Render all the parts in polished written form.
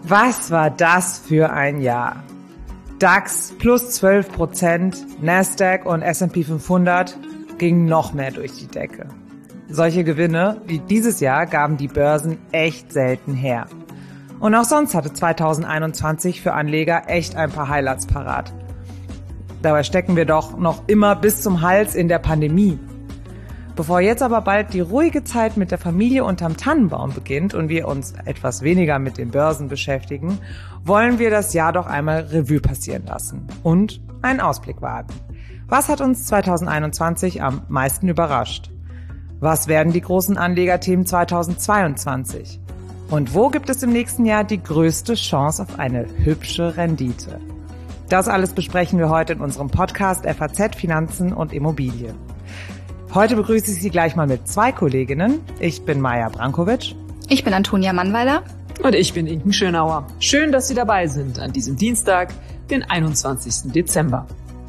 Was war das für ein Jahr? DAX plus 12%, Nasdaq und S&P 500 gingen noch mehr durch die Decke. Solche Gewinne wie dieses Jahr gaben die Börsen echt selten her. Und auch sonst hatte 2021 für Anleger echt ein paar Highlights parat. Dabei stecken wir doch noch immer bis zum Hals in der Pandemie. Bevor jetzt aber bald die ruhige Zeit mit der Familie unterm Tannenbaum beginnt und wir uns etwas weniger mit den Börsen beschäftigen, wollen wir das Jahr doch einmal Revue passieren lassen und einen Ausblick wagen. Was hat uns 2021 am meisten überrascht? Was werden die großen Anlegerthemen 2022? Und wo gibt es im nächsten Jahr die größte Chance auf eine hübsche Rendite? Das alles besprechen wir heute in unserem Podcast FAZ Finanzen und Immobilien. Heute begrüße ich Sie gleich mal mit zwei Kolleginnen. Ich bin Maja Brankovic. Ich bin Antonia Mannweiler. Und ich bin Inken Schönauer. Schön, dass Sie dabei sind an diesem Dienstag, den 21. Dezember.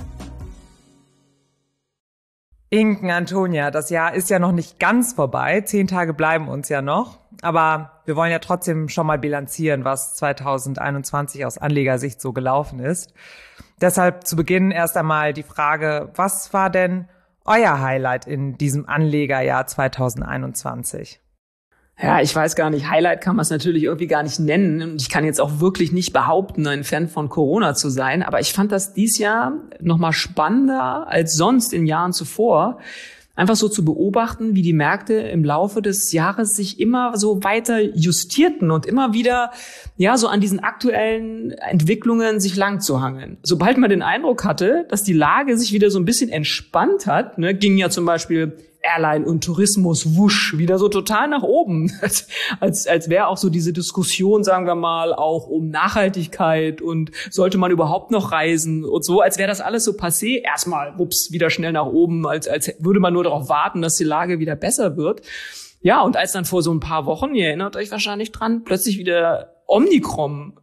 Inken, Antonia, das Jahr ist ja noch nicht ganz vorbei. 10 Tage bleiben uns ja noch. Aber wir wollen ja trotzdem schon mal bilanzieren, was 2021 aus Anlegersicht so gelaufen ist. Deshalb zu Beginn erst einmal die Frage, was war denn euer Highlight in diesem Anlegerjahr 2021? Ja, ich weiß gar nicht, Highlight kann man es natürlich irgendwie gar nicht nennen. Und ich kann jetzt auch wirklich nicht behaupten, ein Fan von Corona zu sein. Aber ich fand das dieses Jahr noch mal spannender als sonst in Jahren zuvor. Einfach so zu beobachten, wie die Märkte im Laufe des Jahres sich immer so weiter justierten und immer wieder, ja, so an diesen aktuellen Entwicklungen sich lang zu hangeln. Sobald man den Eindruck hatte, dass die Lage sich wieder so ein bisschen entspannt hat, ging ja zum Beispiel Airline und Tourismus wusch wieder so total nach oben, als wäre auch so diese Diskussion, sagen wir mal, auch um Nachhaltigkeit und sollte man überhaupt noch reisen und so, als wäre das alles so passé. Erstmal, wups, wieder schnell nach oben, als würde man nur darauf warten, dass die Lage wieder besser wird. Ja, und als dann vor so ein paar Wochen, ihr erinnert euch wahrscheinlich dran, plötzlich wieder Omikron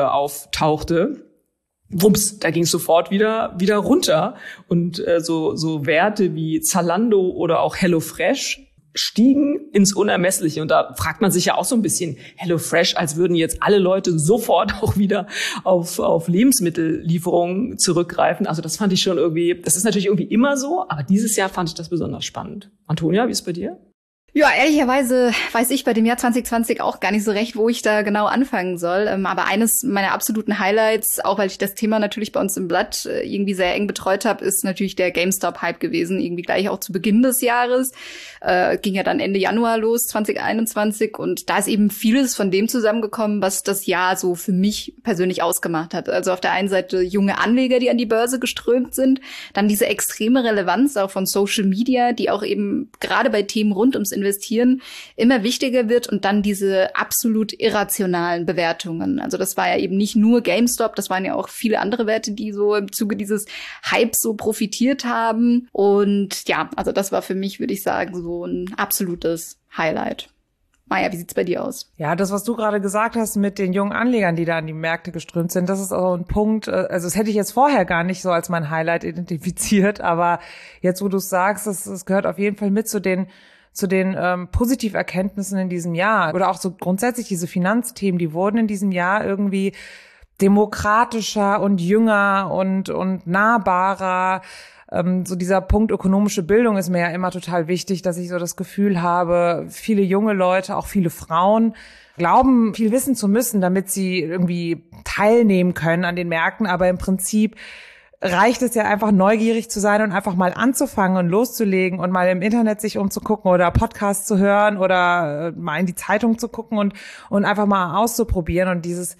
auftauchte, wups, da ging es sofort wieder runter und so Werte wie Zalando oder auch HelloFresh stiegen ins Unermessliche. Und da fragt man sich ja auch so ein bisschen, HelloFresh, als würden jetzt alle Leute sofort auch wieder auf Lebensmittellieferungen zurückgreifen. Also das fand ich schon irgendwie, das ist natürlich irgendwie immer so, aber dieses Jahr fand ich das besonders spannend. Antonia, wie ist es bei dir? Ja, ehrlicherweise weiß ich bei dem Jahr 2020 auch gar nicht so recht, wo ich da genau anfangen soll. Aber eines meiner absoluten Highlights, auch weil ich das Thema natürlich bei uns im Blatt irgendwie sehr eng betreut habe, ist natürlich der GameStop-Hype gewesen. Irgendwie gleich auch zu Beginn des Jahres. Ging ja dann Ende Januar los, 2021. Und da ist eben vieles von dem zusammengekommen, was das Jahr so für mich persönlich ausgemacht hat. Also auf der einen Seite junge Anleger, die an die Börse geströmt sind. Dann diese extreme Relevanz auch von Social Media, die auch eben gerade bei Themen rund ums Investieren immer wichtiger wird, und dann diese absolut irrationalen Bewertungen. Also das war ja eben nicht nur GameStop, das waren ja auch viele andere Werte, die so im Zuge dieses Hypes so profitiert haben. Und ja, also das war für mich, würde ich sagen, so ein absolutes Highlight. Maja, wie sieht's bei dir aus? Ja, das, was du gerade gesagt hast mit den jungen Anlegern, die da an die Märkte geströmt sind, das ist auch ein Punkt, also das hätte ich jetzt vorher gar nicht so als mein Highlight identifiziert, aber jetzt, wo du es sagst, das gehört auf jeden Fall mit zu den Positiverkenntnissen in diesem Jahr. Oder auch so grundsätzlich diese Finanzthemen, die wurden in diesem Jahr irgendwie demokratischer und jünger und nahbarer. So dieser Punkt ökonomische Bildung ist mir ja immer total wichtig, dass ich so das Gefühl habe, viele junge Leute, auch viele Frauen, glauben, viel wissen zu müssen, damit sie irgendwie teilnehmen können an den Märkten. Aber im Prinzip reicht es ja einfach, neugierig zu sein und einfach mal anzufangen und loszulegen und mal im Internet sich umzugucken oder Podcasts zu hören oder mal in die Zeitung zu gucken und einfach mal auszuprobieren. Und dieses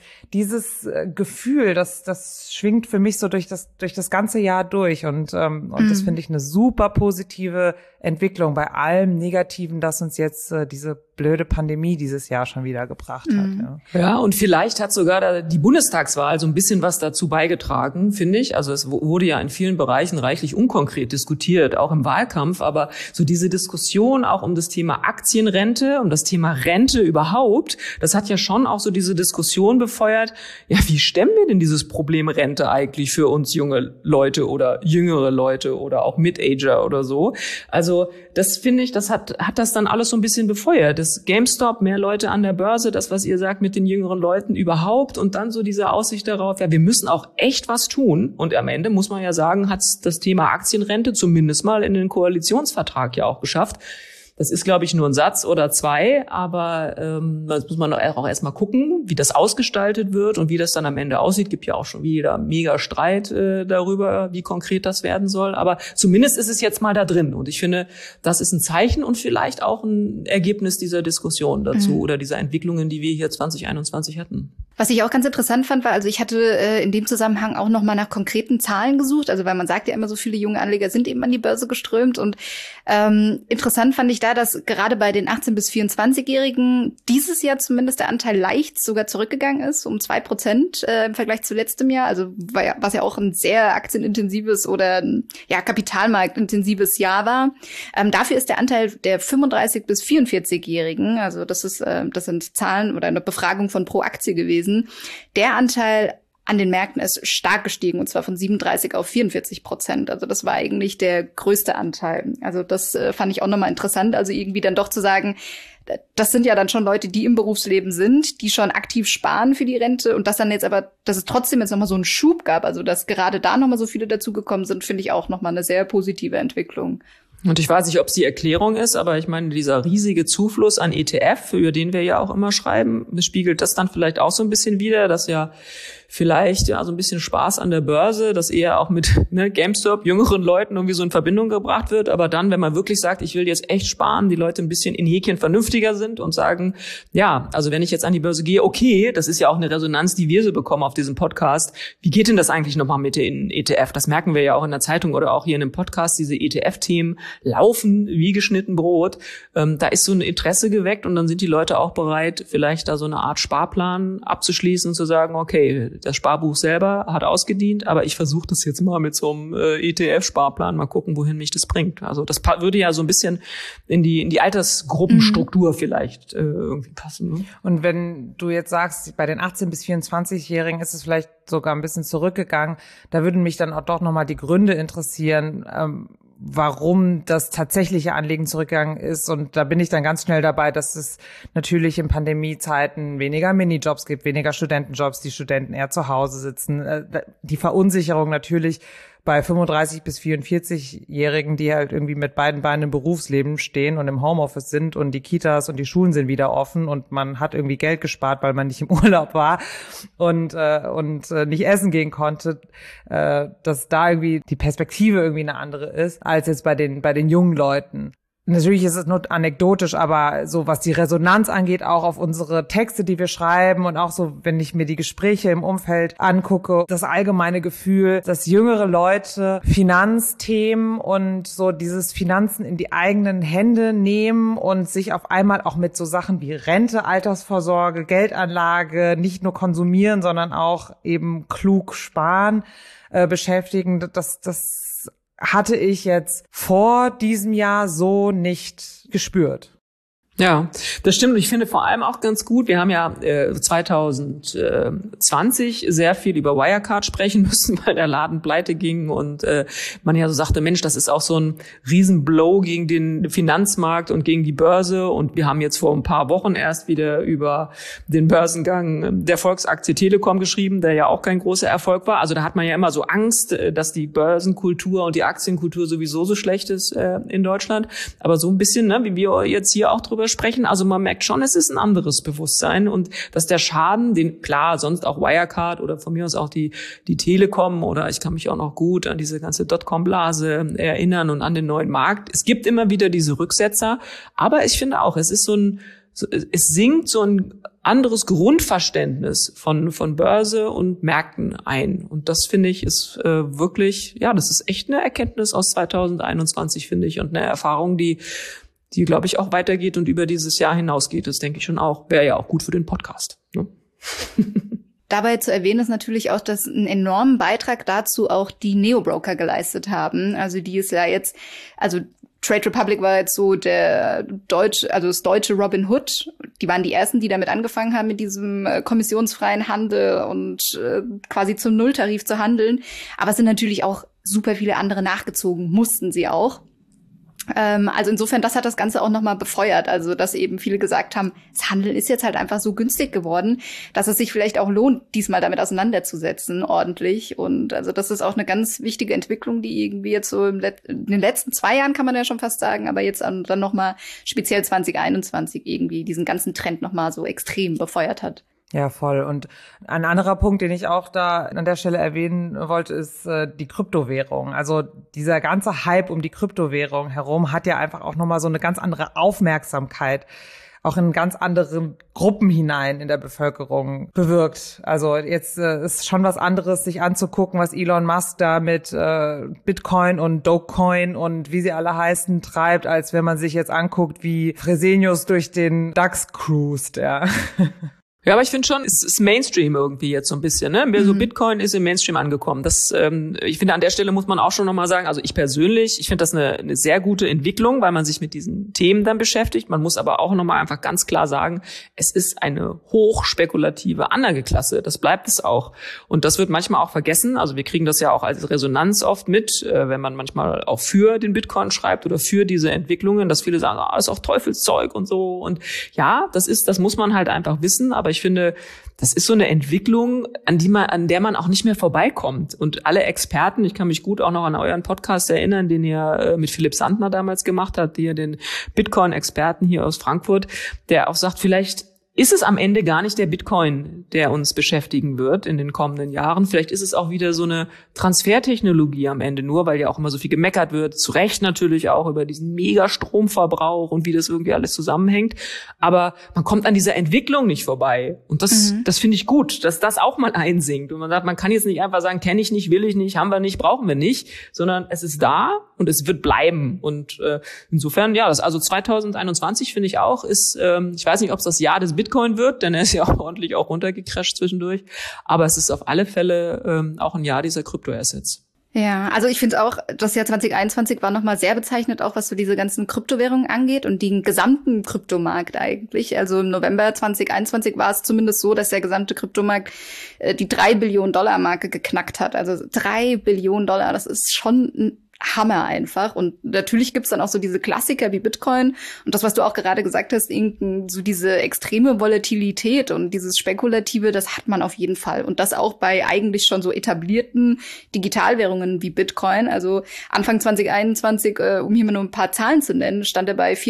Gefühl, das schwingt für mich so durch das ganze Jahr durch. Und das finde ich eine super positive Entwicklung bei allem Negativen, das uns jetzt diese blöde Pandemie dieses Jahr schon wieder gebracht hat. Ja, und vielleicht hat sogar die Bundestagswahl so ein bisschen was dazu beigetragen, finde ich. Also es wurde ja in vielen Bereichen reichlich unkonkret diskutiert, auch im Wahlkampf. Aber so diese Diskussion auch um das Thema Aktienrente, um das Thema Rente überhaupt, das hat ja schon auch so diese Diskussion befeuert. Ja, wie stemmen wir denn dieses Problem Rente eigentlich für uns junge Leute oder jüngere Leute oder auch Mid-Ager oder so? Also Also das finde ich, das hat das dann alles so ein bisschen befeuert. Das GameStop, mehr Leute an der Börse, das, was ihr sagt mit den jüngeren Leuten überhaupt und dann so diese Aussicht darauf, ja, wir müssen auch echt was tun. Und am Ende muss man ja sagen, hat das Thema Aktienrente zumindest mal in den Koalitionsvertrag ja auch geschafft. Das ist, glaube ich, nur ein Satz oder zwei, aber das muss man auch erstmal gucken, wie das ausgestaltet wird und wie das dann am Ende aussieht. Gibt ja auch schon wieder mega Streit darüber, wie konkret das werden soll. Aber zumindest ist es jetzt mal da drin. Und ich finde, das ist ein Zeichen und vielleicht auch ein Ergebnis dieser Diskussion dazu oder dieser Entwicklungen, die wir hier 2021 hatten. Was ich auch ganz interessant fand, war, also ich hatte in dem Zusammenhang auch noch mal nach konkreten Zahlen gesucht, also weil man sagt ja immer, so viele junge Anleger sind eben an die Börse geströmt und interessant fand ich da, dass gerade bei den 18- bis 24-Jährigen dieses Jahr zumindest der Anteil leicht sogar zurückgegangen ist, um 2% im Vergleich zu letztem Jahr, also was ja auch ein sehr aktienintensives oder ja kapitalmarktintensives Jahr war. Dafür ist der Anteil der 35- bis 44-Jährigen, also das sind Zahlen oder eine Befragung von Pro Aktie gewesen. Der Anteil an den Märkten ist stark gestiegen, und zwar von 37 auf 44%. Also das war eigentlich der größte Anteil. Also das fand ich auch nochmal interessant. Also irgendwie dann doch zu sagen, das sind ja dann schon Leute, die im Berufsleben sind, die schon aktiv sparen für die Rente und dass es trotzdem jetzt nochmal so einen Schub gab, also dass gerade da nochmal so viele dazugekommen sind, finde ich auch nochmal eine sehr positive Entwicklung. Und ich weiß nicht, ob es die Erklärung ist, aber ich meine, dieser riesige Zufluss an ETF, über den wir ja auch immer schreiben, spiegelt das dann vielleicht auch so ein bisschen wider, dass ja vielleicht ja so ein bisschen Spaß an der Börse, dass eher auch mit GameStop, jüngeren Leuten irgendwie so in Verbindung gebracht wird. Aber dann, wenn man wirklich sagt, ich will jetzt echt sparen, die Leute ein bisschen in Häkchen vernünftiger sind und sagen, ja, also wenn ich jetzt an die Börse gehe, okay, das ist ja auch eine Resonanz, die wir so bekommen auf diesem Podcast. Wie geht denn das eigentlich nochmal mit den ETF? Das merken wir ja auch in der Zeitung oder auch hier in dem Podcast. Diese ETF-Themen laufen wie geschnitten Brot. Da ist so ein Interesse geweckt und dann sind die Leute auch bereit, vielleicht da so eine Art Sparplan abzuschließen und zu sagen, okay, das Sparbuch selber hat ausgedient, aber ich versuche das jetzt mal mit so einem ETF-Sparplan, mal gucken, wohin mich das bringt. Also das würde ja so ein bisschen in die Altersgruppenstruktur vielleicht irgendwie passen. Ne? Und wenn du jetzt sagst, bei den 18- bis 24-Jährigen ist es vielleicht sogar ein bisschen zurückgegangen, da würden mich dann auch doch nochmal die Gründe interessieren, warum das tatsächliche Anlegen zurückgegangen ist. Und da bin ich dann ganz schnell dabei, dass es natürlich in Pandemiezeiten weniger Minijobs gibt, weniger Studentenjobs, die Studenten eher zu Hause sitzen. Die Verunsicherung natürlich bei 35- bis 44-Jährigen, die halt irgendwie mit beiden Beinen im Berufsleben stehen und im Homeoffice sind und die Kitas und die Schulen sind wieder offen und man hat irgendwie Geld gespart, weil man nicht im Urlaub war und nicht essen gehen konnte, dass da irgendwie die Perspektive irgendwie eine andere ist als jetzt bei den jungen Leuten. Natürlich ist es nur anekdotisch, aber so was die Resonanz angeht, auch auf unsere Texte, die wir schreiben und auch so, wenn ich mir die Gespräche im Umfeld angucke, das allgemeine Gefühl, dass jüngere Leute Finanzthemen und so dieses Finanzen in die eigenen Hände nehmen und sich auf einmal auch mit so Sachen wie Rente, Altersvorsorge, Geldanlage nicht nur konsumieren, sondern auch eben klug sparen, beschäftigen. Das hatte ich jetzt vor diesem Jahr so nicht gespürt. Ja, das stimmt. Und ich finde vor allem auch ganz gut, wir haben ja 2020 sehr viel über Wirecard sprechen müssen, weil der Laden pleite ging und man ja so sagte, Mensch, das ist auch so ein Riesenblow gegen den Finanzmarkt und gegen die Börse. Und wir haben jetzt vor ein paar Wochen erst wieder über den Börsengang der Volksaktie Telekom geschrieben, der ja auch kein großer Erfolg war. Also da hat man ja immer so Angst, dass die Börsenkultur und die Aktienkultur sowieso so schlecht ist in Deutschland. Aber so ein bisschen, wie wir jetzt hier auch drüber sprechen. Also man merkt schon, es ist ein anderes Bewusstsein und dass der Schaden, den klar sonst auch Wirecard oder von mir aus auch die Telekom oder ich kann mich auch noch gut an diese ganze Dotcom-Blase erinnern und an den neuen Markt. Es gibt immer wieder diese Rücksetzer, aber ich finde auch, es sinkt so ein anderes Grundverständnis von Börse und Märkten ein. Und das finde ich ist wirklich, ja, das ist echt eine Erkenntnis aus 2021, finde ich, und eine Erfahrung, die glaube ich, auch weitergeht und über dieses Jahr hinausgeht. Das denke ich schon auch. Wäre ja auch gut für den Podcast. Ne? Dabei zu erwähnen ist natürlich auch, dass einen enormen Beitrag dazu auch die Neo-Broker geleistet haben. Also die ist ja jetzt, also Trade Republic war jetzt so das deutsche Robin Hood. Die waren die ersten, die damit angefangen haben, mit diesem kommissionsfreien Handel und quasi zum Nulltarif zu handeln. Aber es sind natürlich auch super viele andere nachgezogen, mussten sie auch. Also insofern, das hat das Ganze auch nochmal befeuert. Also, dass eben viele gesagt haben, das Handeln ist jetzt halt einfach so günstig geworden, dass es sich vielleicht auch lohnt, diesmal damit auseinanderzusetzen, ordentlich. Und also das ist auch eine ganz wichtige Entwicklung, die irgendwie jetzt so in den letzten 2 Jahren, kann man ja schon fast sagen, aber jetzt dann nochmal speziell 2021 irgendwie diesen ganzen Trend nochmal so extrem befeuert hat. Ja, voll. Und ein anderer Punkt, den ich auch da an der Stelle erwähnen wollte, ist die Kryptowährung. Also dieser ganze Hype um die Kryptowährung herum hat ja einfach auch nochmal so eine ganz andere Aufmerksamkeit auch in ganz andere Gruppen hinein in der Bevölkerung bewirkt. Also jetzt ist schon was anderes, sich anzugucken, was Elon Musk da mit Bitcoin und Dogecoin und wie sie alle heißen treibt, als wenn man sich jetzt anguckt, wie Fresenius durch den DAX cruist, ja. Ja, aber ich finde schon, es ist Mainstream irgendwie jetzt so ein bisschen, ne? Mehr so Bitcoin ist im Mainstream angekommen. Das, ich finde, an der Stelle muss man auch schon nochmal sagen, also ich persönlich, ich finde das eine sehr gute Entwicklung, weil man sich mit diesen Themen dann beschäftigt. Man muss aber auch nochmal einfach ganz klar sagen, es ist eine hochspekulative Anlageklasse. Das bleibt es auch. Und das wird manchmal auch vergessen. Also wir kriegen das ja auch als Resonanz oft mit, wenn man manchmal auch für den Bitcoin schreibt oder für diese Entwicklungen, dass viele sagen, das ist auch Teufelszeug und so. Und ja, das muss man halt einfach wissen, aber ich finde, das ist so eine Entwicklung, an der man auch nicht mehr vorbeikommt. Und alle Experten, ich kann mich gut auch noch an euren Podcast erinnern, den ihr mit Philipp Sandner damals gemacht habt, den Bitcoin-Experten hier aus Frankfurt, der auch sagt, vielleicht ist es am Ende gar nicht der Bitcoin, der uns beschäftigen wird in den kommenden Jahren. Vielleicht ist es auch wieder so eine Transfertechnologie am Ende nur, weil ja auch immer so viel gemeckert wird. Zu Recht natürlich auch über diesen Mega-Stromverbrauch und wie das irgendwie alles zusammenhängt. Aber man kommt an dieser Entwicklung nicht vorbei. Und das finde ich gut, dass das auch mal einsinkt. Und man sagt, man kann jetzt nicht einfach sagen, kenne ich nicht, will ich nicht, haben wir nicht, brauchen wir nicht, sondern es ist da und es wird bleiben. Und insofern, ja, also 2021 finde ich auch, ist, ich weiß nicht, ob es das Jahr des Bitcoin wird, denn er ist ja auch ordentlich auch runtergecrasht zwischendurch. Aber es ist auf alle Fälle auch ein Jahr dieser Kryptoassets. Ja, also ich finde auch, das Jahr 2021 war nochmal sehr bezeichnet, auch was so diese ganzen Kryptowährungen angeht und den gesamten Kryptomarkt eigentlich. Also im November 2021 war es zumindest so, dass der gesamte Kryptomarkt die 3 Billionen Dollar Marke geknackt hat. Also 3 Billionen Dollar, das ist schon ein Hammer einfach. Und natürlich gibt's dann auch so diese Klassiker wie Bitcoin und das, was du auch gerade gesagt hast, so diese extreme Volatilität und dieses Spekulative, das hat man auf jeden Fall. Und das auch bei eigentlich schon so etablierten Digitalwährungen wie Bitcoin. Also Anfang 2021, um hier mal nur ein paar Zahlen zu nennen, stand er bei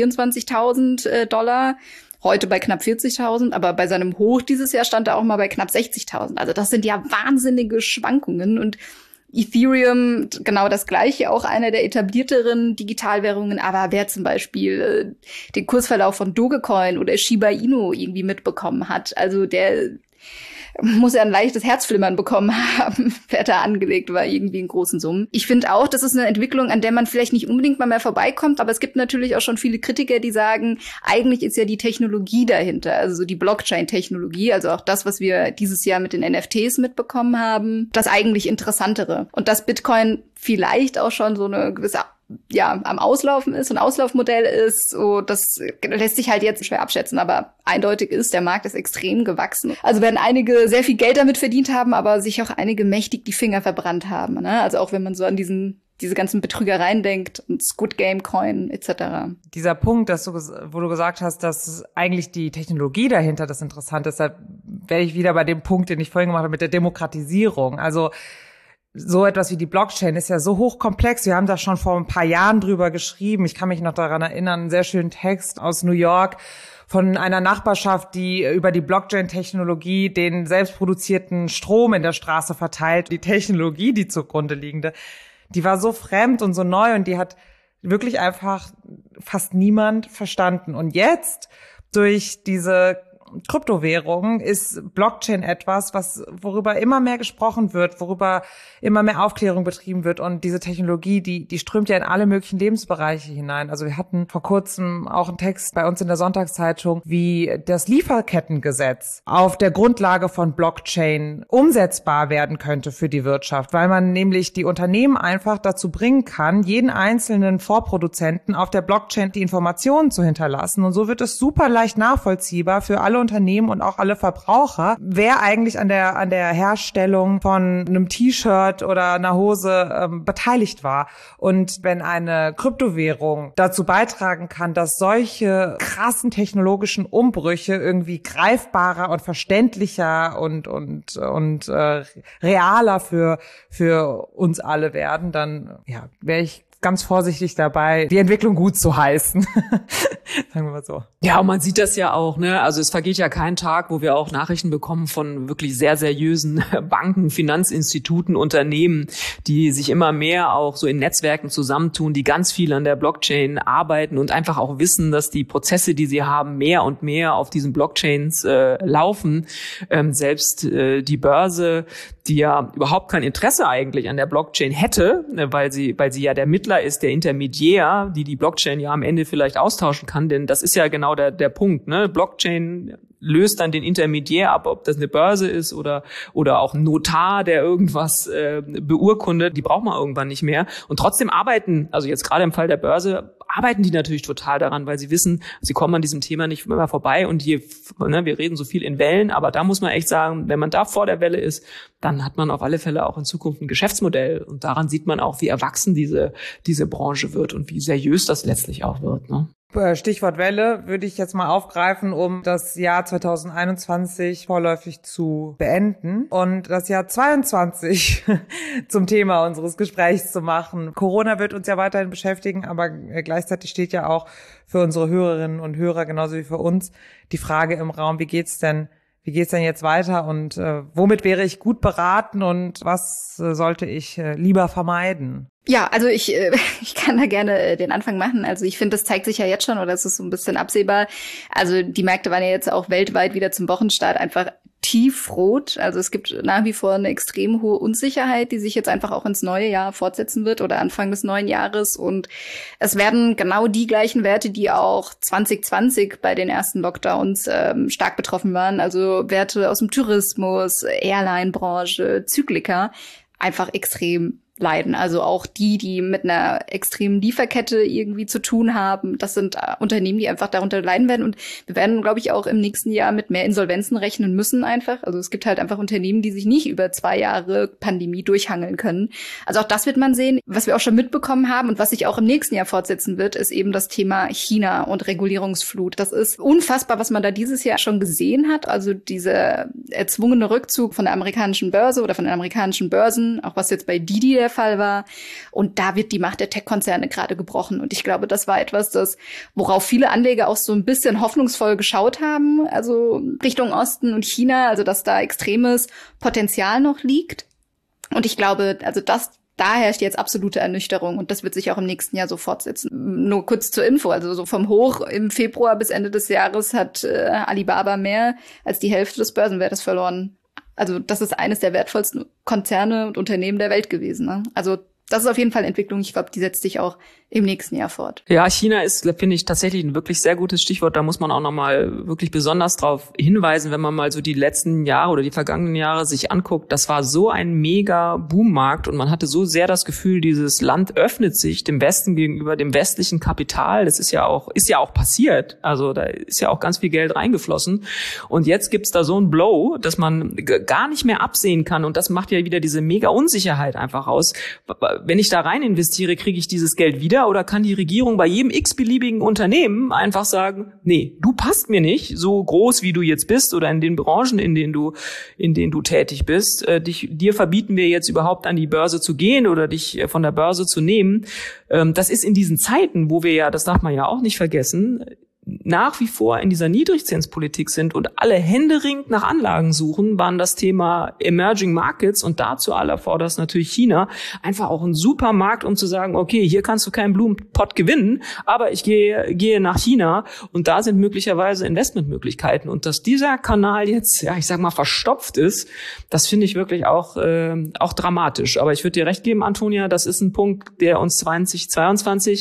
24.000 Dollar. Heute bei knapp 40.000, aber bei seinem Hoch dieses Jahr stand er auch mal bei knapp 60.000. Also das sind ja wahnsinnige Schwankungen und Ethereum, genau das Gleiche, auch einer der etablierteren Digitalwährungen. Aber wer zum Beispiel den Kursverlauf von Dogecoin oder Shiba Inu irgendwie mitbekommen hat, also der muss ja ein leichtes Herzflimmern bekommen haben, wer da angelegt war, irgendwie in großen Summen. Ich finde auch, das ist eine Entwicklung, an der man vielleicht nicht unbedingt mal mehr vorbeikommt, aber es gibt natürlich auch schon viele Kritiker, die sagen, eigentlich ist ja die Technologie dahinter, also so die Blockchain-Technologie, also auch das, was wir dieses Jahr mit den NFTs mitbekommen haben, das eigentlich Interessantere. Und dass Bitcoin vielleicht auch schon so eine gewisse am Auslaufen ist, ein Auslaufmodell ist, so das lässt sich halt jetzt schwer abschätzen, aber eindeutig ist, der Markt ist extrem gewachsen. Also werden einige sehr viel Geld damit verdient haben, aber sich auch einige mächtig die Finger verbrannt haben, ne? Also auch wenn man so an diese ganzen Betrügereien denkt und Squid Game Coin etc. Dieser Punkt, wo du gesagt hast, dass eigentlich die Technologie dahinter das Interessante ist, da wäre ich wieder bei dem Punkt, den ich vorhin gemacht habe mit der Demokratisierung. Also so etwas wie die Blockchain ist ja so hochkomplex. Wir haben da schon vor ein paar Jahren drüber geschrieben. Ich kann mich noch daran erinnern, einen sehr schönen Text aus New York von einer Nachbarschaft, die über die Blockchain-Technologie den selbstproduzierten Strom in der Straße verteilt. Die Technologie, die zugrunde liegende, die war so fremd und so neu und die hat wirklich einfach fast niemand verstanden. Und jetzt durch diese Kryptowährung ist Blockchain etwas, worüber immer mehr gesprochen wird, worüber immer mehr Aufklärung betrieben wird und diese Technologie, die strömt ja in alle möglichen Lebensbereiche hinein. Also wir hatten vor kurzem auch einen Text bei uns in der Sonntagszeitung, wie das Lieferkettengesetz auf der Grundlage von Blockchain umsetzbar werden könnte für die Wirtschaft, weil man nämlich die Unternehmen einfach dazu bringen kann, jeden einzelnen Vorproduzenten auf der Blockchain die Informationen zu hinterlassen und so wird es super leicht nachvollziehbar für alle Unternehmen und auch alle Verbraucher, wer eigentlich an der Herstellung von einem T-Shirt oder einer Hose beteiligt war. Und wenn eine Kryptowährung dazu beitragen kann, dass solche krassen technologischen Umbrüche irgendwie greifbarer und verständlicher und realer für uns alle werden, dann wäre ich ganz vorsichtig dabei, die Entwicklung gut zu heißen. Sagen wir mal so. Ja, und man sieht das ja auch, ne? Also es vergeht ja kein Tag, wo wir auch Nachrichten bekommen von wirklich sehr seriösen Banken, Finanzinstituten, Unternehmen, die sich immer mehr auch so in Netzwerken zusammentun, die ganz viel an der Blockchain arbeiten und einfach auch wissen, dass die Prozesse, die sie haben, mehr und mehr auf diesen Blockchains laufen. Selbst die Börse, die ja überhaupt kein Interesse eigentlich an der Blockchain hätte, weil sie ja der Mittler ist, der Intermediär, die Blockchain ja am Ende vielleicht austauschen kann, denn das ist ja genau der Punkt, ne? Blockchain löst dann den Intermediär ab, ob das eine Börse ist oder auch ein Notar, der irgendwas beurkundet, die braucht man irgendwann nicht mehr. Und trotzdem arbeiten, also jetzt gerade im Fall der Börse, arbeiten die natürlich total daran, weil sie wissen, sie kommen an diesem Thema nicht mehr vorbei. Und wir reden so viel in Wellen, aber da muss man echt sagen, wenn man da vor der Welle ist, dann hat man auf alle Fälle auch in Zukunft ein Geschäftsmodell. Und daran sieht man auch, wie erwachsen diese Branche wird und wie seriös das letztlich auch wird, ne? Stichwort Welle würde ich jetzt mal aufgreifen, um das Jahr 2021 vorläufig zu beenden und das Jahr 2022 zum Thema unseres Gesprächs zu machen. Corona wird uns ja weiterhin beschäftigen, aber gleichzeitig steht ja auch für unsere Hörerinnen und Hörer genauso wie für uns die Frage im Raum, wie geht's denn jetzt weiter und womit wäre ich gut beraten und was sollte ich lieber vermeiden? Ja, also ich kann da gerne den Anfang machen. Also ich finde, das zeigt sich ja jetzt schon, oder es ist so ein bisschen absehbar. Also die Märkte waren ja jetzt auch weltweit wieder zum Wochenstart einfach tiefrot. Also es gibt nach wie vor eine extrem hohe Unsicherheit, die sich jetzt einfach auch ins neue Jahr fortsetzen wird oder Anfang des neuen Jahres. Und es werden genau die gleichen Werte, die auch 2020 bei den ersten Lockdowns stark betroffen waren. Also Werte aus dem Tourismus, Airline-Branche, Zyklika, einfach extrem leiden. Also auch die mit einer extremen Lieferkette irgendwie zu tun haben. Das sind Unternehmen, die einfach darunter leiden werden. Und wir werden, glaube ich, auch im nächsten Jahr mit mehr Insolvenzen rechnen müssen einfach. Also es gibt halt einfach Unternehmen, die sich nicht über 2 Jahre Pandemie durchhangeln können. Also auch das wird man sehen. Was wir auch schon mitbekommen haben und was sich auch im nächsten Jahr fortsetzen wird, ist eben das Thema China und Regulierungsflut. Das ist unfassbar, was man da dieses Jahr schon gesehen hat. Also dieser erzwungene Rückzug von der amerikanischen Börse oder von den amerikanischen Börsen, auch was jetzt bei Didi der Fall war. Und da wird die Macht der Tech-Konzerne gerade gebrochen. Und ich glaube, das war etwas, worauf viele Anleger auch so ein bisschen hoffnungsvoll geschaut haben. Also Richtung Osten und China, also dass da extremes Potenzial noch liegt. Und ich glaube, also da herrscht jetzt absolute Ernüchterung und das wird sich auch im nächsten Jahr so fortsetzen. Nur kurz zur Info, also so vom Hoch im Februar bis Ende des Jahres hat Alibaba mehr als die Hälfte des Börsenwertes verloren. Also das ist eines der wertvollsten Konzerne und Unternehmen der Welt gewesen, ne? Also das ist auf jeden Fall eine Entwicklung. Ich glaube, die setzt sich auch im nächsten Jahr fort. Ja, China ist, finde ich, tatsächlich ein wirklich sehr gutes Stichwort. Da muss man auch nochmal wirklich besonders drauf hinweisen, wenn man mal so die letzten Jahre oder die vergangenen Jahre sich anguckt. Das war so ein mega Boommarkt und man hatte so sehr das Gefühl, dieses Land öffnet sich dem Westen gegenüber, dem westlichen Kapital. Das ist ja auch passiert. Also da ist ja auch ganz viel Geld reingeflossen. Und jetzt gibt's da so einen Blow, dass man gar nicht mehr absehen kann. Und das macht ja wieder diese mega Unsicherheit einfach aus. Wenn ich da rein investiere, kriege ich dieses Geld wieder oder kann die Regierung bei jedem x-beliebigen Unternehmen einfach sagen, nee, du passt mir nicht, so groß wie du jetzt bist oder in den Branchen, in denen du tätig bist, dir verbieten wir jetzt überhaupt an die Börse zu gehen oder dich von der Börse zu nehmen. Das ist in diesen Zeiten, wo wir ja, das darf man ja auch nicht vergessen, nach wie vor in dieser Niedrigzinspolitik sind und alle händeringend nach Anlagen suchen, waren das Thema Emerging Markets und dazu allervorderst natürlich China einfach auch ein super Markt, um zu sagen, okay, hier kannst du keinen Blumenpott gewinnen, aber ich gehe nach China und da sind möglicherweise Investmentmöglichkeiten und dass dieser Kanal jetzt, ja, ich sag mal, verstopft ist, das finde ich wirklich auch dramatisch. Aber ich würde dir recht geben, Antonia, das ist ein Punkt, der uns 2022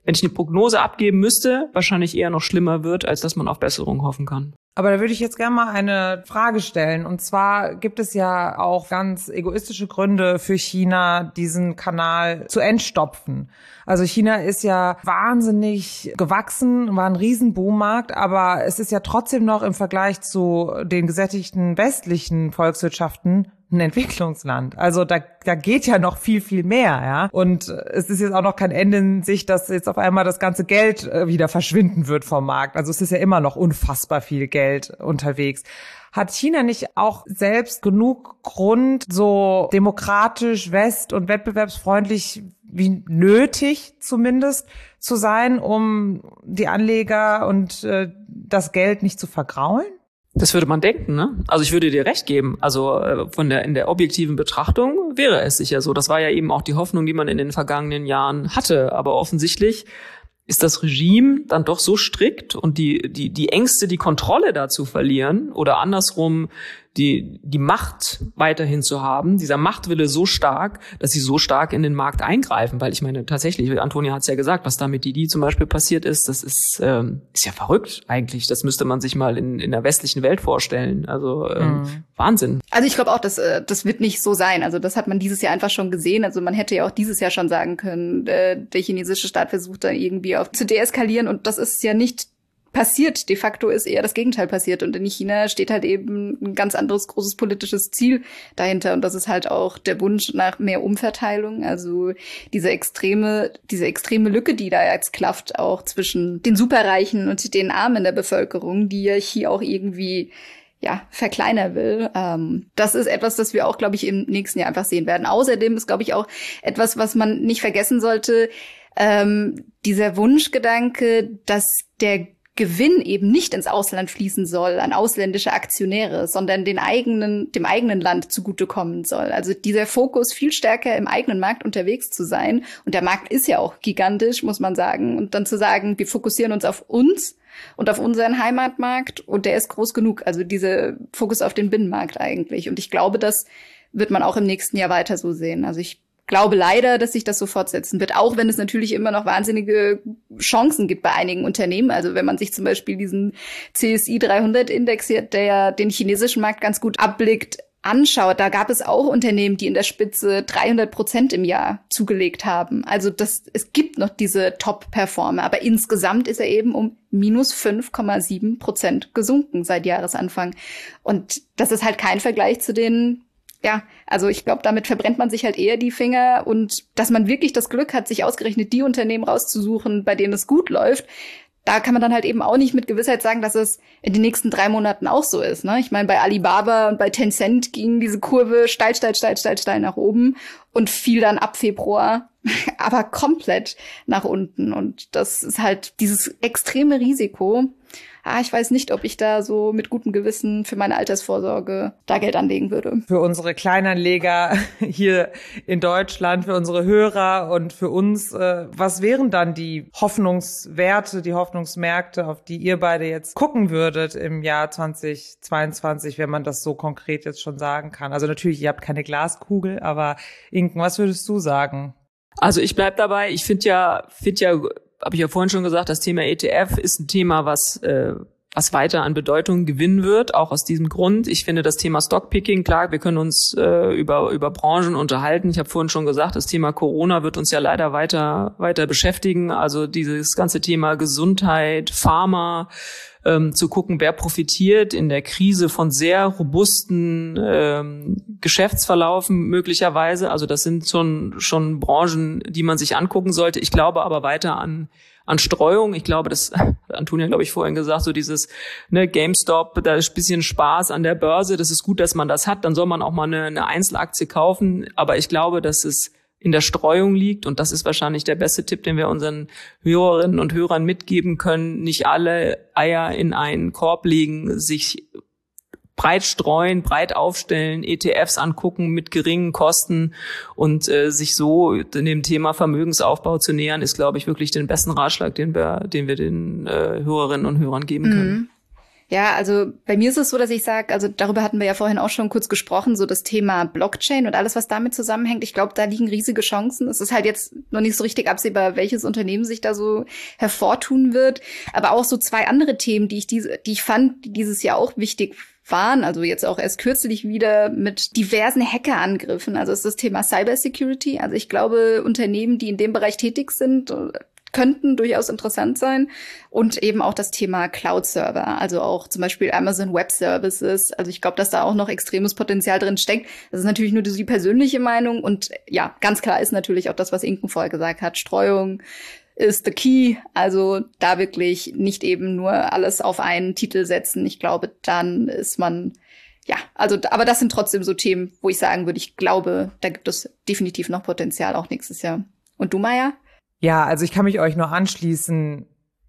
wenn ich eine Prognose abgeben müsste, wahrscheinlich eher noch schlimmer wird, als dass man auf Besserung hoffen kann. Aber da würde ich jetzt gerne mal eine Frage stellen. Und zwar gibt es ja auch ganz egoistische Gründe für China, diesen Kanal zu entstopfen. Also China ist ja wahnsinnig gewachsen, war ein Riesenboommarkt, aber es ist ja trotzdem noch im Vergleich zu den gesättigten westlichen Volkswirtschaften ein Entwicklungsland. Also da geht ja noch viel, viel mehr, ja. Und es ist jetzt auch noch kein Ende in Sicht, dass jetzt auf einmal das ganze Geld wieder verschwinden wird vom Markt. Also es ist ja immer noch unfassbar viel Geld unterwegs. Hat China nicht auch selbst genug Grund, so demokratisch, west- und wettbewerbsfreundlich wie nötig zumindest zu sein, um die Anleger und das Geld nicht zu vergraulen? Das würde man denken, ne? Also ich würde dir recht geben. Also in der objektiven Betrachtung wäre es sicher so. Das war ja eben auch die Hoffnung, die man in den vergangenen Jahren hatte. Aber offensichtlich ist das Regime dann doch so strikt und die Ängste, die Kontrolle da zu verlieren oder andersrum die Macht weiterhin zu haben, dieser Machtwille so stark, dass sie so stark in den Markt eingreifen. Weil ich meine, tatsächlich, Antonia hat es ja gesagt, was da mit Didi zum Beispiel passiert ist, das ist ja verrückt eigentlich. Das müsste man sich mal in der westlichen Welt vorstellen. Also Wahnsinn. Also ich glaube auch, das wird nicht so sein. Also das hat man dieses Jahr einfach schon gesehen. Also man hätte ja auch dieses Jahr schon sagen können, der chinesische Staat versucht da irgendwie zu deeskalieren, und das ist ja nicht passiert. De facto ist eher das Gegenteil passiert. Und in China steht halt eben ein ganz anderes großes politisches Ziel dahinter. Und das ist halt auch der Wunsch nach mehr Umverteilung. Also diese extreme Lücke, die da jetzt klafft, auch zwischen den Superreichen und den Armen der Bevölkerung, die ja hier auch irgendwie verkleinern will. Das ist etwas, das wir auch, glaube ich, im nächsten Jahr einfach sehen werden. Außerdem ist, glaube ich, auch etwas, was man nicht vergessen sollte, dieser Wunschgedanke, dass der Gewinn eben nicht ins Ausland fließen soll, an ausländische Aktionäre, sondern dem eigenen Land zugutekommen soll. Also dieser Fokus, viel stärker im eigenen Markt unterwegs zu sein. Und der Markt ist ja auch gigantisch, muss man sagen. Und dann zu sagen, wir fokussieren uns auf uns und auf unseren Heimatmarkt, und der ist groß genug. Also dieser Fokus auf den Binnenmarkt eigentlich. Und ich glaube, das wird man auch im nächsten Jahr weiter so sehen. Also ich glaube leider, dass sich das so fortsetzen wird, auch wenn es natürlich immer noch wahnsinnige Chancen gibt bei einigen Unternehmen. Also wenn man sich zum Beispiel diesen CSI 300-Index, der ja den chinesischen Markt ganz gut abblickt, anschaut, da gab es auch Unternehmen, die in der Spitze 300% im Jahr zugelegt haben. Also es gibt noch diese Top-Performer, aber insgesamt ist er eben um minus 5,7% gesunken seit Jahresanfang. Und das ist halt kein Vergleich zu den also ich glaube, damit verbrennt man sich halt eher die Finger, und dass man wirklich das Glück hat, sich ausgerechnet die Unternehmen rauszusuchen, bei denen es gut läuft, da kann man dann halt eben auch nicht mit Gewissheit sagen, dass es in den nächsten 3 Monaten auch so ist, ne? Ich meine, bei Alibaba und bei Tencent ging diese Kurve steil nach oben und fiel dann ab Februar aber komplett nach unten. Und das ist halt dieses extreme Risiko. Ich weiß nicht, ob ich da so mit gutem Gewissen für meine Altersvorsorge da Geld anlegen würde. Für unsere Kleinanleger hier in Deutschland, für unsere Hörer und für uns, was wären dann die Hoffnungswerte, die Hoffnungsmärkte, auf die ihr beide jetzt gucken würdet im Jahr 2022, wenn man das so konkret jetzt schon sagen kann? Also natürlich, ihr habt keine Glaskugel, aber Inken, was würdest du sagen? Also ich bleib dabei. Ich finde ja, habe ich ja vorhin schon gesagt, das Thema ETF ist ein Thema, was weiter an Bedeutung gewinnen wird, auch aus diesem Grund. Ich finde das Thema Stockpicking, klar, wir können uns über Branchen unterhalten. Ich habe vorhin schon gesagt, das Thema Corona wird uns ja leider weiter beschäftigen. Also dieses ganze Thema Gesundheit, Pharma, zu gucken, wer profitiert in der Krise von sehr robusten Geschäftsverlaufen möglicherweise. Also das sind schon Branchen, die man sich angucken sollte. Ich glaube aber weiter an Streuung. Ich glaube, das hat Antonia, glaube ich, vorhin gesagt, so dieses GameStop, da ist ein bisschen Spaß an der Börse. Das ist gut, dass man das hat. Dann soll man auch mal eine Einzelaktie kaufen. Aber ich glaube, dass es in der Streuung liegt, und das ist wahrscheinlich der beste Tipp, den wir unseren Hörerinnen und Hörern mitgeben können. Nicht alle Eier in einen Korb legen, sich breit streuen, breit aufstellen, ETFs angucken mit geringen Kosten und sich so dem Thema Vermögensaufbau zu nähern, ist, glaube ich, wirklich den besten Ratschlag, den wir den Hörerinnen und Hörern geben können. Ja, also bei mir ist es so, dass ich sage, also darüber hatten wir ja vorhin auch schon kurz gesprochen, so das Thema Blockchain und alles, was damit zusammenhängt. Ich glaube, da liegen riesige Chancen. Es ist halt jetzt noch nicht so richtig absehbar, welches Unternehmen sich da so hervortun wird. Aber auch so 2 andere Themen, die ich fand, die dieses Jahr auch wichtig waren, also jetzt auch erst kürzlich wieder mit diversen Hackerangriffen. Also es ist das Thema Cybersecurity. Also ich glaube, Unternehmen, die in dem Bereich tätig sind, könnten durchaus interessant sein. Und eben auch das Thema Cloud-Server, also auch zum Beispiel Amazon Web Services. Also ich glaube, dass da auch noch extremes Potenzial drin steckt. Das ist natürlich nur die persönliche Meinung. Und ja, ganz klar ist natürlich auch das, was Inken vorher gesagt hat. Streuung ist the key. Also da wirklich nicht eben nur alles auf einen Titel setzen. Ich glaube, dann ist man, ja, also, aber das sind trotzdem so Themen, wo ich sagen würde, ich glaube, da gibt es definitiv noch Potenzial auch nächstes Jahr. Und du, Maja? Ja, also ich kann mich euch nur anschließen.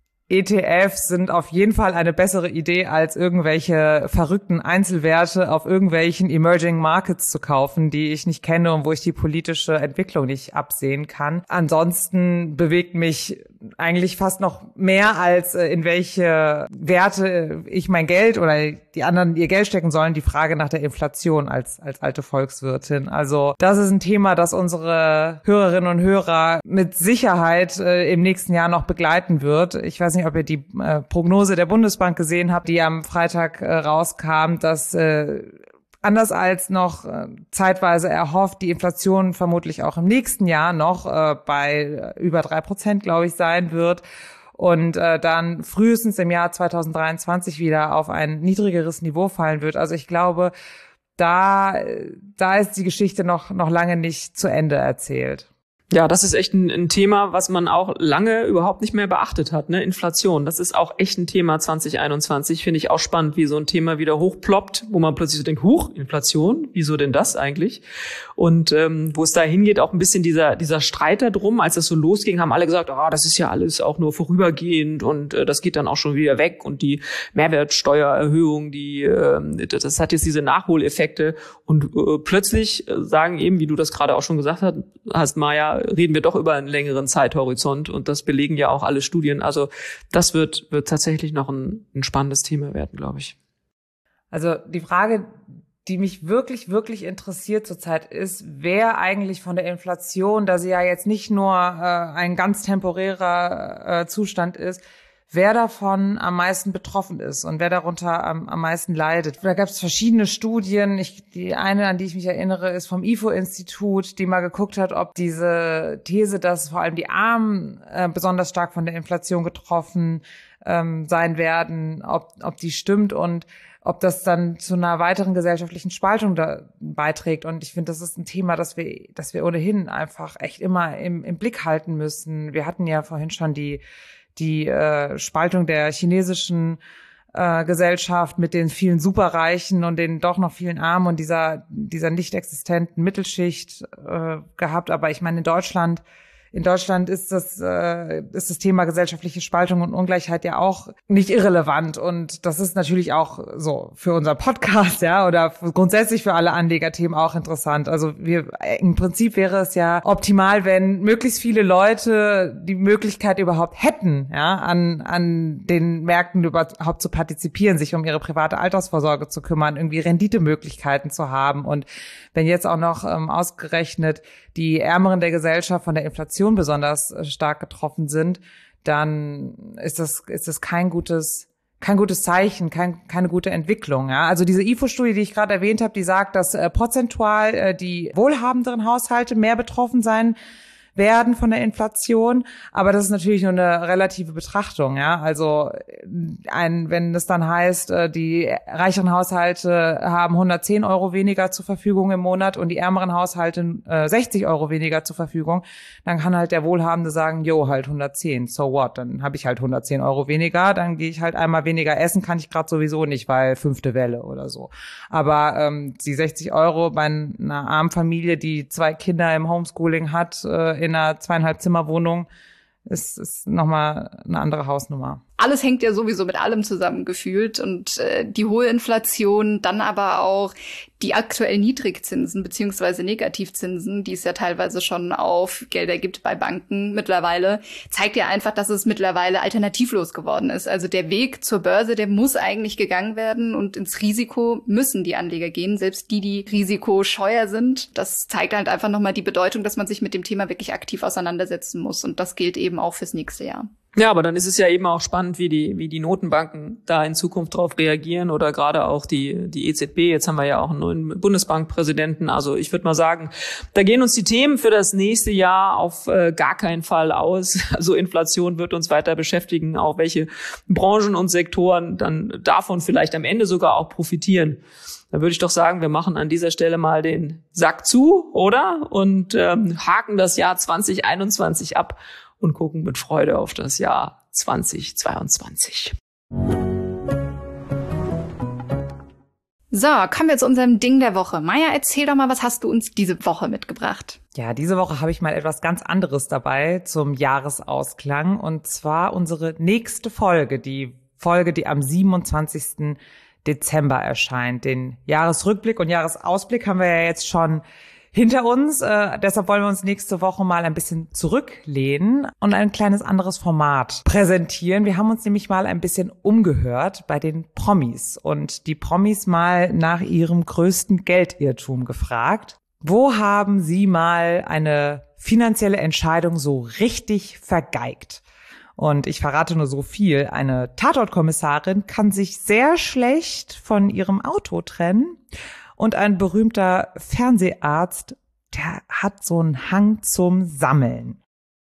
ETFs sind auf jeden Fall eine bessere Idee, als irgendwelche verrückten Einzelwerte auf irgendwelchen Emerging Markets zu kaufen, die ich nicht kenne und wo ich die politische Entwicklung nicht absehen kann. Ansonsten bewegt mich eigentlich fast noch mehr, als in welche Werte ich mein Geld oder die anderen ihr Geld stecken sollen, die Frage nach der Inflation als alte Volkswirtin. Also das ist ein Thema, das unsere Hörerinnen und Hörer mit Sicherheit im nächsten Jahr noch begleiten wird. Ich weiß nicht, ob ihr die Prognose der Bundesbank gesehen habt, die am Freitag rauskam, dass anders als noch zeitweise erhofft, die Inflation vermutlich auch im nächsten Jahr noch bei über 3%, glaube ich, sein wird und dann frühestens im Jahr 2023 wieder auf ein niedrigeres Niveau fallen wird. Also ich glaube, da ist die Geschichte noch lange nicht zu Ende erzählt. Ja, das ist echt ein Thema, was man auch lange überhaupt nicht mehr beachtet hat, ne? Inflation, das ist auch echt ein Thema 2021, finde ich auch spannend, wie so ein Thema wieder hochploppt, wo man plötzlich so denkt, huch, Inflation, wieso denn das eigentlich? Und wo es da hingeht, auch ein bisschen dieser Streit da drum, als das so losging, haben alle gesagt, das ist ja alles auch nur vorübergehend und das geht dann auch schon wieder weg und die Mehrwertsteuererhöhung, das hat jetzt diese Nachholeffekte und plötzlich sagen eben, wie du das gerade auch schon gesagt hast, Maja, reden wir doch über einen längeren Zeithorizont und das belegen ja auch alle Studien. Also das wird tatsächlich noch ein spannendes Thema werden, glaube ich. Also die Frage, die mich wirklich, wirklich interessiert zurzeit ist, wer eigentlich von der Inflation, da sie ja jetzt nicht nur ein ganz temporärer Zustand ist, wer davon am meisten betroffen ist und wer darunter am meisten leidet. Da gab es verschiedene Studien. Die eine, an die ich mich erinnere, ist vom IFO-Institut, die mal geguckt hat, ob diese These, dass vor allem die Armen besonders stark von der Inflation getroffen sein werden, ob die stimmt und ob das dann zu einer weiteren gesellschaftlichen Spaltung da beiträgt. Und ich finde, das ist ein Thema, das wir ohnehin einfach echt immer im Blick halten müssen. Wir hatten ja vorhin schon die Spaltung der chinesischen Gesellschaft mit den vielen Superreichen und den doch noch vielen Armen und dieser nicht existenten Mittelschicht gehabt. Aber ich meine, in Deutschland ist das Thema gesellschaftliche Spaltung und Ungleichheit ja auch nicht irrelevant. Und das ist natürlich auch so für unser Podcast, ja, oder grundsätzlich für alle Anlegerthemen auch interessant. Also im Prinzip wäre es ja optimal, wenn möglichst viele Leute die Möglichkeit überhaupt hätten, ja, an den Märkten überhaupt zu partizipieren, sich um ihre private Altersvorsorge zu kümmern, irgendwie Renditemöglichkeiten zu haben. Und wenn jetzt auch noch ausgerechnet die Ärmeren der Gesellschaft von der Inflation besonders stark getroffen sind, dann ist das kein gutes Zeichen, keine gute Entwicklung. Ja? Also diese IFO-Studie, die ich gerade erwähnt habe, die sagt, dass prozentual die wohlhabenderen Haushalte mehr betroffen sein werden von der Inflation, aber das ist natürlich nur eine relative Betrachtung, ja. Also wenn es dann heißt, die reicheren Haushalte haben 110 Euro weniger zur Verfügung im Monat und die ärmeren Haushalte 60 Euro weniger zur Verfügung, dann kann halt der Wohlhabende sagen, halt 110, so what? Dann habe ich halt 110 Euro weniger, dann gehe ich halt einmal weniger essen, kann ich gerade sowieso nicht, weil 5. Welle oder so. Aber die 60 Euro bei einer armen Familie, die 2 Kinder im Homeschooling hat, in einer 2,5 Zimmer Wohnung ist nochmal eine andere Hausnummer. alles hängt ja sowieso mit allem zusammengefühlt und die hohe Inflation, dann aber auch die aktuell Niedrigzinsen beziehungsweise Negativzinsen, die es ja teilweise schon auf Gelder gibt bei Banken mittlerweile, zeigt ja einfach, dass es mittlerweile alternativlos geworden ist. Also der Weg zur Börse, der muss eigentlich gegangen werden und ins Risiko müssen die Anleger gehen, selbst die risikoscheuer sind. Das zeigt halt einfach nochmal die Bedeutung, dass man sich mit dem Thema wirklich aktiv auseinandersetzen muss und das gilt eben auch fürs nächste Jahr. Ja, aber dann ist es ja eben auch spannend, wie die Notenbanken da in Zukunft drauf reagieren oder gerade auch die EZB. Jetzt haben wir ja auch einen neuen Bundesbankpräsidenten. Also ich würde mal sagen, da gehen uns die Themen für das nächste Jahr auf gar keinen Fall aus. Also Inflation wird uns weiter beschäftigen, auch welche Branchen und Sektoren dann davon vielleicht am Ende sogar auch profitieren. Da würde ich doch sagen, wir machen an dieser Stelle mal den Sack zu, oder? Und haken das Jahr 2021 ab. Und gucken mit Freude auf das Jahr 2022. So, kommen wir zu unserem Ding der Woche. Maja, erzähl doch mal, was hast du uns diese Woche mitgebracht? Ja, diese Woche habe ich mal etwas ganz anderes dabei zum Jahresausklang. Und zwar unsere nächste Folge, die am 27. Dezember erscheint. Den Jahresrückblick und Jahresausblick haben wir ja jetzt schon hinter uns. Deshalb wollen wir uns nächste Woche mal ein bisschen zurücklehnen und ein kleines anderes Format präsentieren. Wir haben uns nämlich mal ein bisschen umgehört bei den Promis und die Promis mal nach ihrem größten Geldirrtum gefragt. Wo haben sie mal eine finanzielle Entscheidung so richtig vergeigt? Und ich verrate nur so viel. Eine Tatortkommissarin kann sich sehr schlecht von ihrem Auto trennen. Und ein berühmter Fernseharzt, der hat so einen Hang zum Sammeln.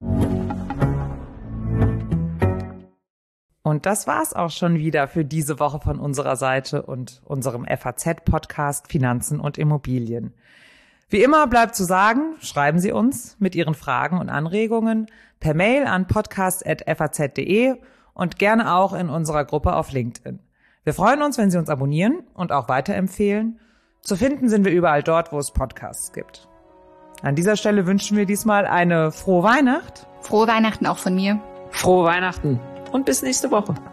Und das war's auch schon wieder für diese Woche von unserer Seite und unserem FAZ-Podcast Finanzen und Immobilien. Wie immer bleibt zu sagen, schreiben Sie uns mit Ihren Fragen und Anregungen per Mail an podcast@faz.de und gerne auch in unserer Gruppe auf LinkedIn. Wir freuen uns, wenn Sie uns abonnieren und auch weiterempfehlen. Zu finden sind wir überall dort, wo es Podcasts gibt. An dieser Stelle wünschen wir diesmal eine frohe Weihnacht. Frohe Weihnachten auch von mir. Frohe Weihnachten und bis nächste Woche.